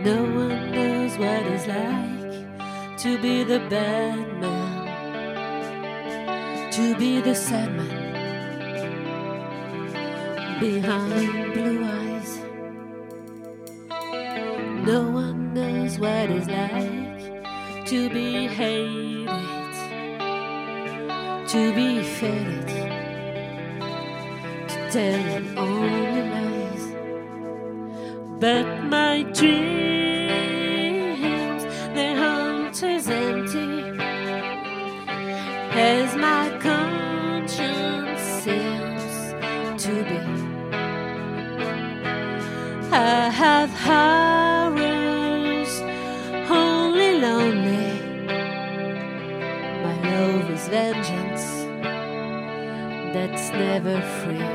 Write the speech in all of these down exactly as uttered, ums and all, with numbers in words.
No one knows what it's like to be the bad man, to be the sad man behind blue eyes. No one knows what it's like to be hated, to be faded, to tell only lies. But my dreams, their heart is empty, as my conscience seems to be. I have hours only lonely. My love is vengeance that's never free.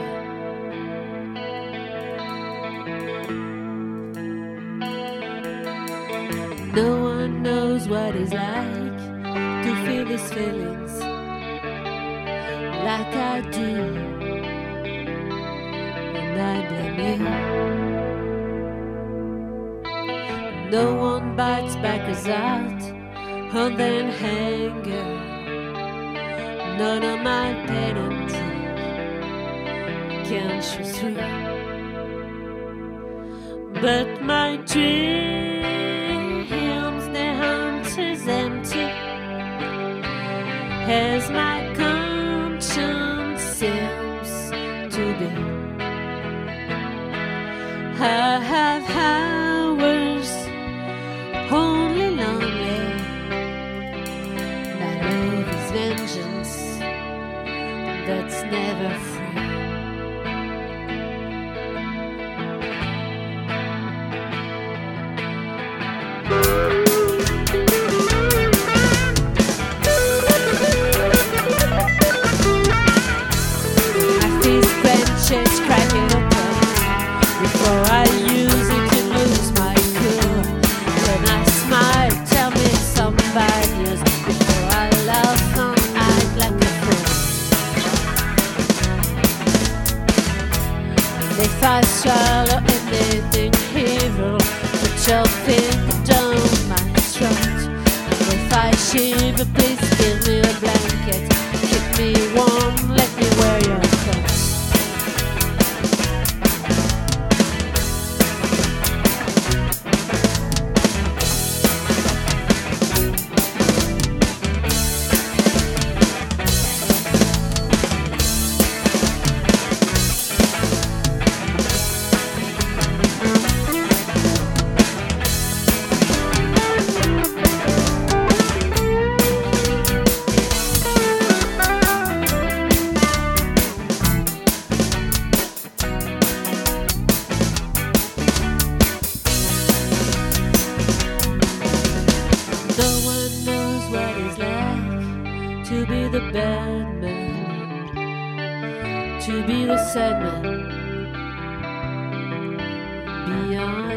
No one knows what it's like to feel these feelings like I do, and I blame you. No one bites back us out on their anger. None of my pain and truth can show through. But my dreams, their heart is empty, as my conscience seems to be. I have hours only lonely. My love is vengeance that's never free. I feel scratches cracking open before I use it to lose my cool. When I smile, tell me some bad news before I laugh and act like a fool. And if I swallow anything evil, put your finger down my throat. And if I shiver, please give me a blanket. Keep me warm, let me wear your clothes. No one knows what it's like to be the bad man, to be the sad man behind